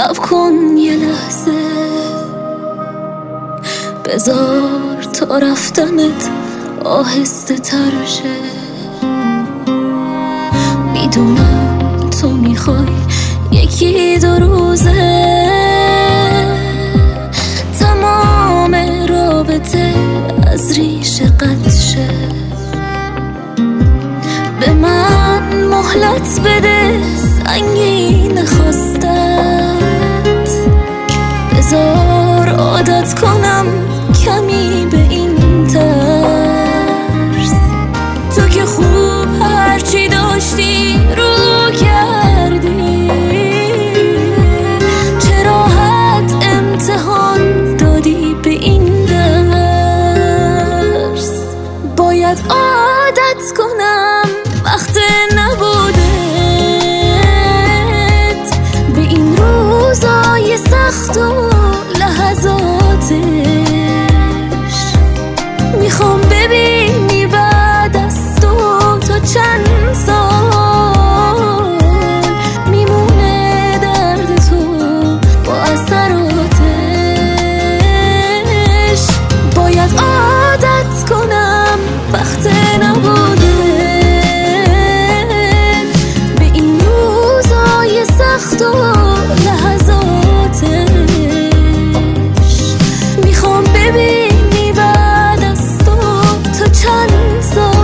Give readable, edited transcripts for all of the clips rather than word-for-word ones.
صبر کن یه لحظه، بذار تا رفتنت آهسته تر شه. میدونم تو میخوای یکی دو روزه تمام رابطه از ریشه قطع شه. به من مهلت بده سنگین خواستت، بذار عادت کنم کمی به این ترس. تو که خوب هرچی داشتی رو کردی، چه راحت امتحان دادی به این درس. باید عادت کنم وقت نبودت به این روزای سخت و لحظاتش. میخوام ببینی بعد از تو چند سال میمونه درد تو با اثراتش. باید عادت کنم وقت نبودت به این روزای سخت و لحظاتش. میخوام ببینی بعد از تو چند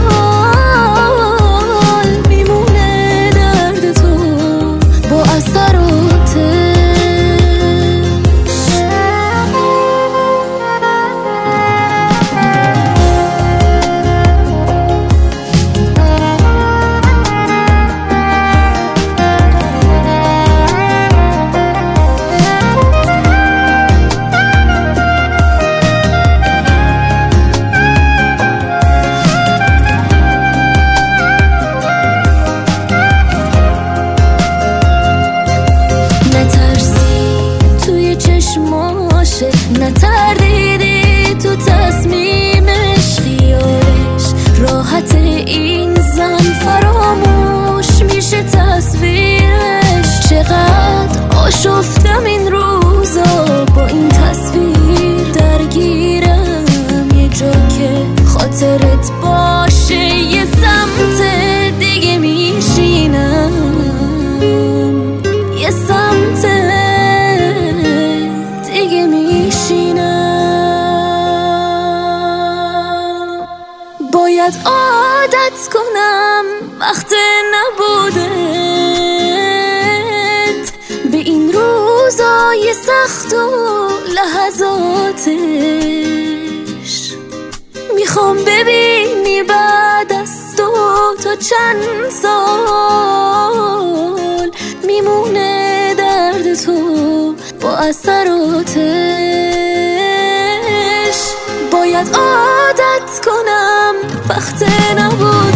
سال میمونه درد تو با اثراتش. نتردیدی تو تصمیمش، خیالش راحت این زن فراموش میشه تصویرش. چقدر آشفتم این روزا با این تصویر، درگیرم یه جا که خاطرت باشه، یه سمت دیگه میشینم، یه سمت دیگه میشینم. باید عادت کنم وقت نبودت به این روزای سخت و لحظاتش. میخوام ببینی بعد از تو چند سال میمونه درد تو با اثراتش. باید عادت کنم وقت نبود